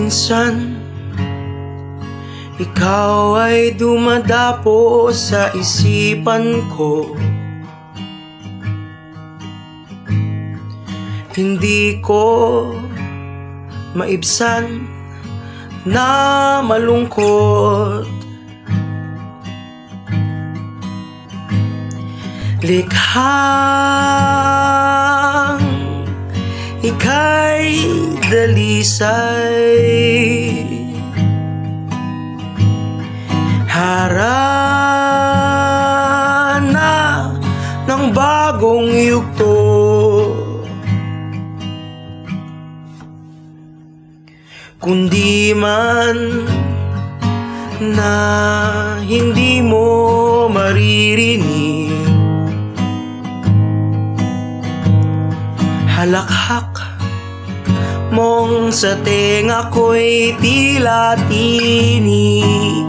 minsan ikaw ay dumadapo sa isipan ko. Hindi ko maibsan na malungkot. Likhang ika'y dalisay, harana ng bagong yugto. Kundi man na hindi mo maririnig, halakhak mong sa tenga ko'y tila tinig.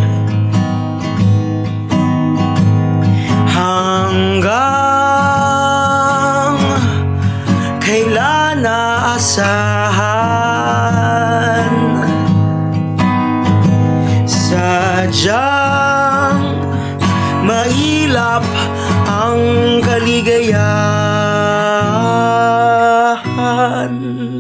Hanggang kailan naasahan, sadyang mailap ang kaligayahan.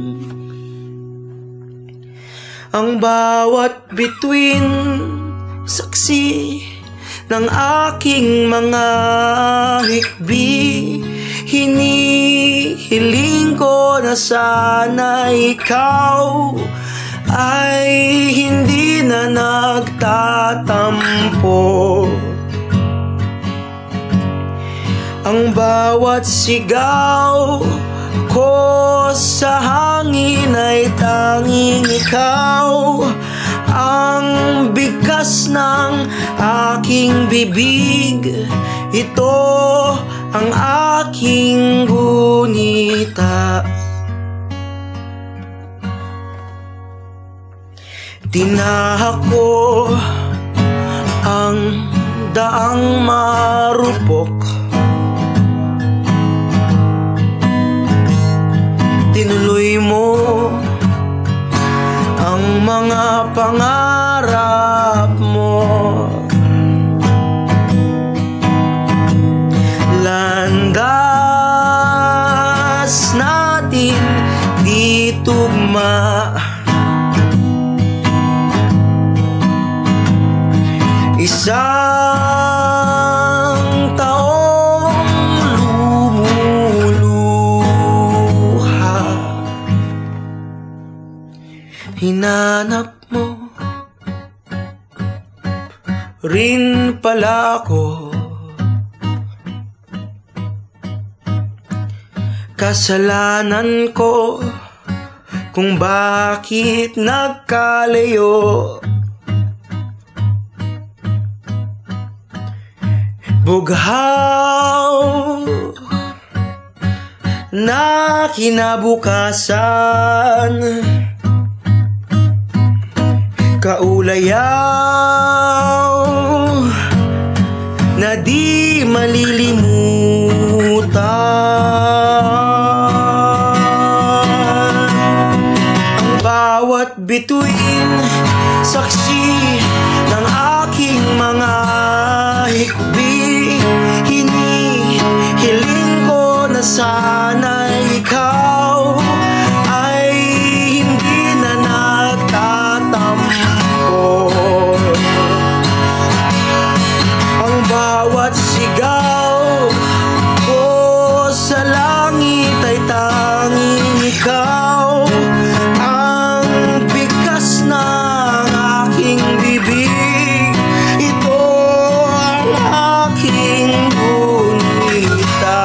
Ang bawat bituin saksi ng aking mga hikbi, hinihiling ko na sana ikaw ay hindi na nagtatampo. Ang bawat sigaw ko sa hangin ay tanging ikaw, ang bigkas ng aking bibig, ito ang aking gunita. Tinahak ko ang daang marupok, tinuloy mo ang mga pangarap mo. Landas natin di tugma, isang taong lumuluha. Hinanap mo rin pala ako, kasalanan ko kung bakit nagkalayo. Bughaw na kinabukasan, kaulayaw na di malilimutan. Ang bawat bituin saksi ng aking mga hikbi, hinihiling ko na sana ikaw ay hindi na nagtatampo. Ang bawat sigaw ko sa langit ay tanging ikaw, ang bigkas ng aking bibig, ito ang aking gunita.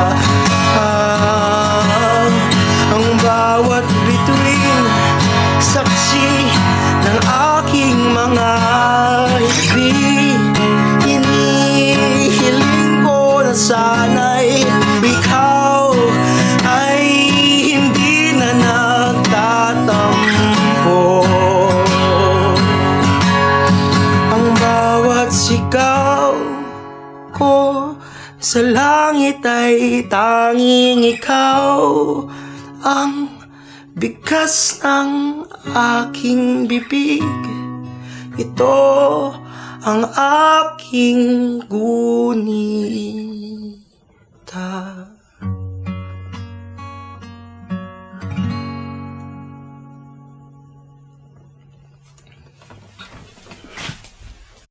Ang bawat bituin saksi ng aking mga hikbi, hinihiling ko na sana'y ikaw ay hindi na nagtatampo. Ang bawat sigaw ko sa langit ay tanging ikaw, ang bigkas ng aking bibig. Ito ang aking gunita.